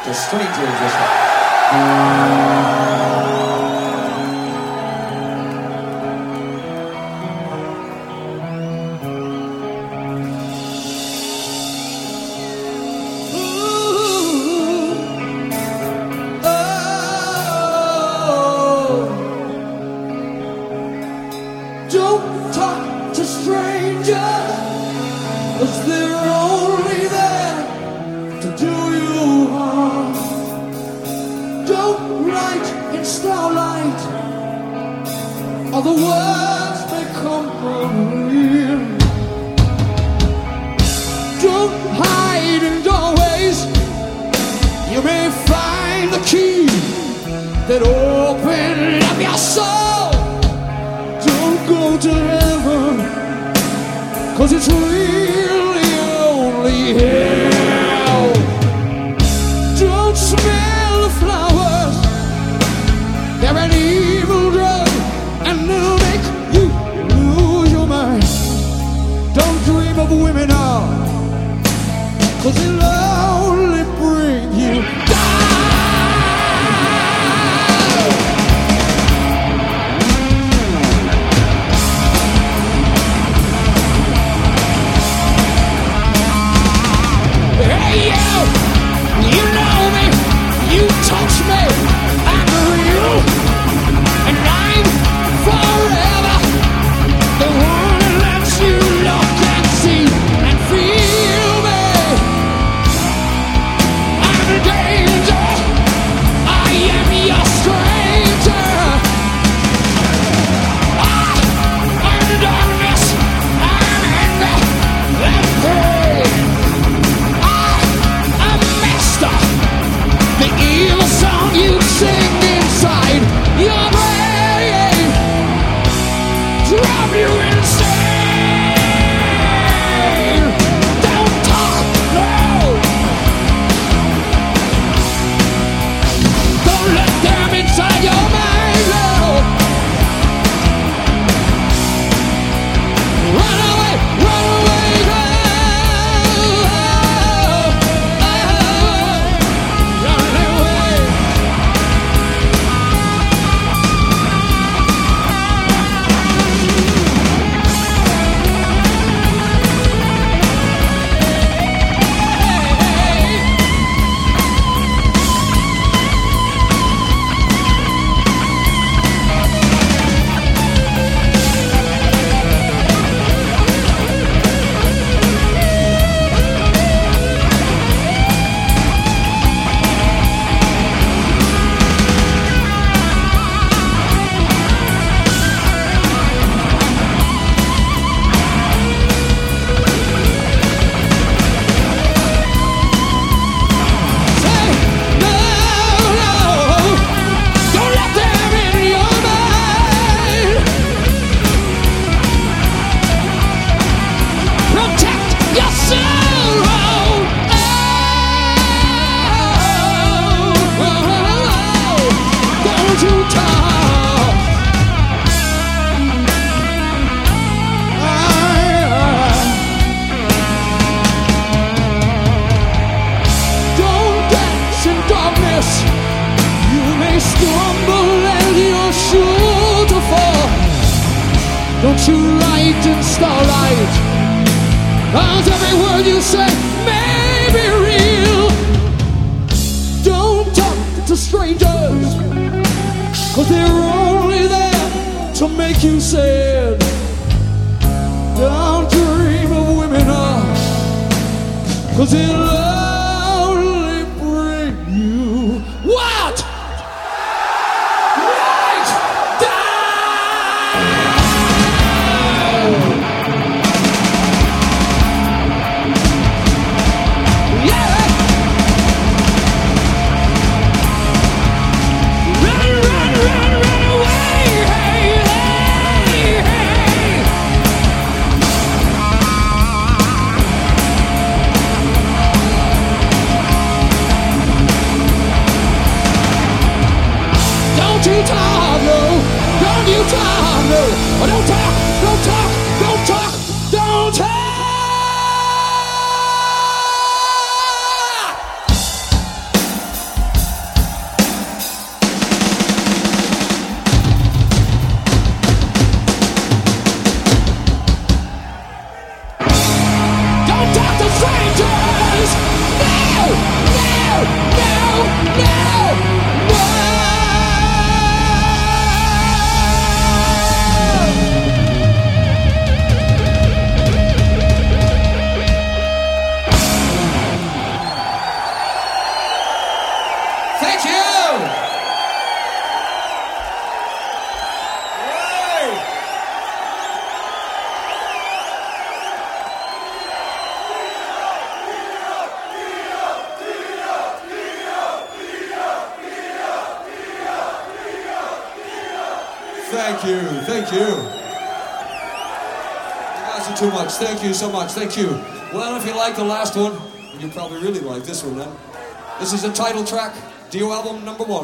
to strangers this one. Don't you write in starlight, 'cause every word you say may be real. Don't talk to strangers, 'cause they're only there to make you sad. Don't dream of women up, 'cause it'll only bring you what? Right down! Yeah! Run, run, run, run away! Hey, hey, hey! Don't you talk, no. Don't you talk, no. Oh, don't talk, don't talk, don't talk, don't talk. Thank you, thank you. You guys are too much. Thank you so much, thank you. Well, if you like the last one, you probably really like this one then. This is the title track, Dio album #1.